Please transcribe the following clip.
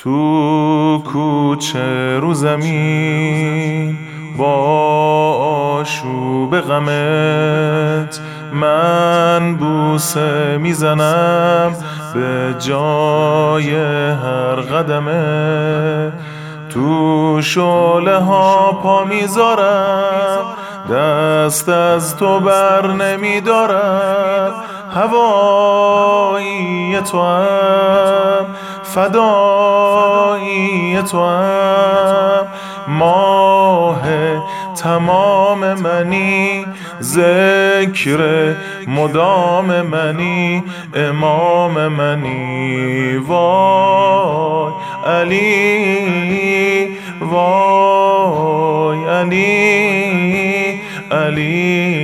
تو کوچه رو زمین با آشوب غمت من بوسه میزنم به جای هر قدمه. تو شعله ها پا میذارم، دست از تو بر نمیدارم. هوایی تو هم فدایی تو هم، ماه تمام منی، ذکر مدام منی، امام منی. وای علی، وای علی، علی